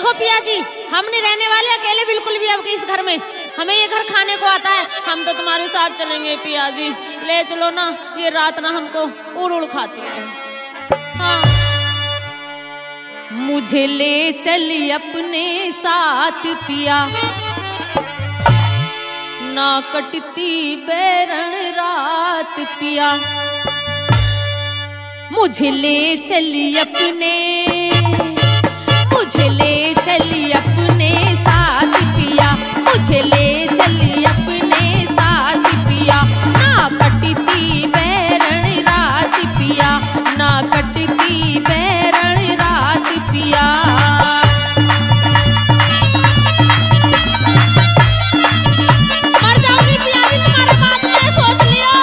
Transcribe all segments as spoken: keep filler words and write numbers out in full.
देखो पिया जी, हम नहीं रहने वाले अकेले बिल्कुल भी अब इस घर में। हमें ये घर खाने को आता है, हम तो तुम्हारे साथ चलेंगे पिया जी। ले चलो ना, ये रात ना हमको उड़ उड़ खाती है। हाँ। मुझे ले चली अपने साथ पिया, ना कटती बैरण रात पिया। मुझे ले चली अपने, मुझे ले चली अपने साथ पिया, मुझे ले चली अपने साथ पिया। ना कटती बैरण रात पिया, ना कटती बैरण रात पिया। मर जाऊंगी पिया जी तुम्हारे बात में, सोच लियो।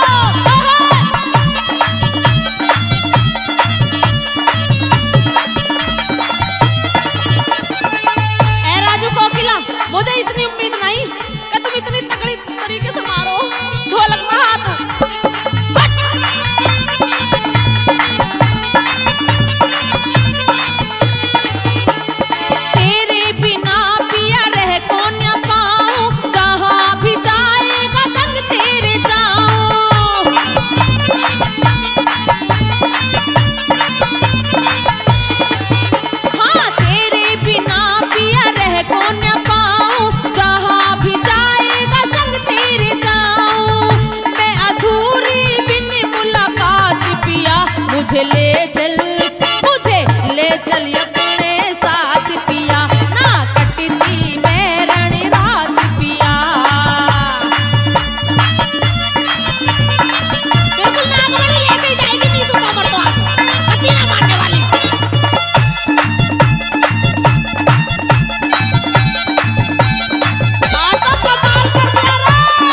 ए राजू कोकिला, मुझे इतनी उम्मीद नहीं कि तुम इतनी तगड़ी तरीके से मारो ढोलक में हाथ। तेरे बिना पिया रह कौन न पाऊं, जहां भी जाएगा संग तेरे जाऊं। हाँ, तेरे बिना पिया रह कौन न पाऊं, जहां भी जाएगा संग तेरे जाऊं। मैं अधूरी बिन मुलाकात पिया, मुझे ले चल, मुझे ले चल अपने साथ पिया। ना कटती बैरण रात पिया। बिल्कुल नागमणि लेके जाएगी, नहीं तो कमर तो आप कती ना मारने वाली। आज तो कमाल कर दिया रे।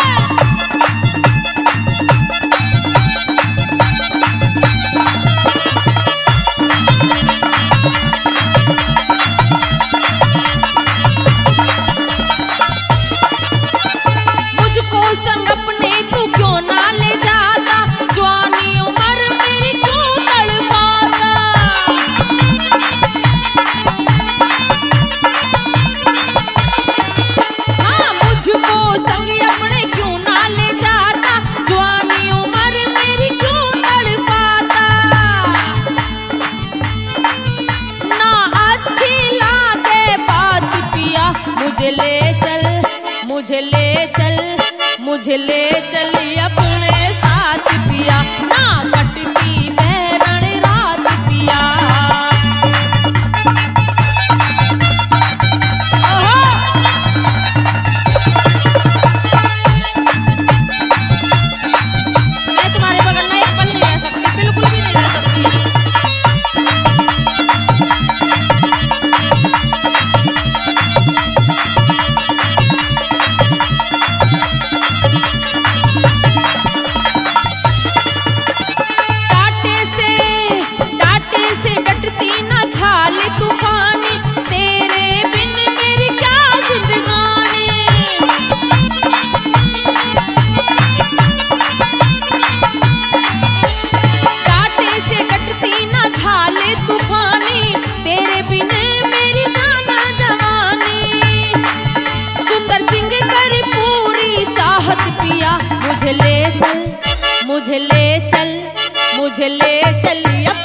मुझको संग अपने तू क्यों ना ले जाता, जवानी उम्र मेरी क्यों तड़पाता। हाँ, मुझको संग अपने क्यों ना ले जाता, जवानी उम्र मेरी क्यों तड़पाता। ना अच्छी लागे बात पिया, मुझे ले चल, मुझे ले चल, मुझे ले चली अपने साथ पिया। ना कटती बैरण रात पिया। ओहो। मैं तुम्हारे बगल में एक पल नहीं रह सकती, बिल्कुल भी नहीं रह सकती। डांटे से, डांटे से डटती ना झाल तूफानी, तेरे बिन मेरी क्या जिंदगानी। डांटे से डटती ना झाल तूफानी, तेरे बिन मेरी जाना जवानी। सुंदर सिंह कर पूरी चाहत पिया, मुझे ले चल, मुझे ले चल, मुझे ले चल।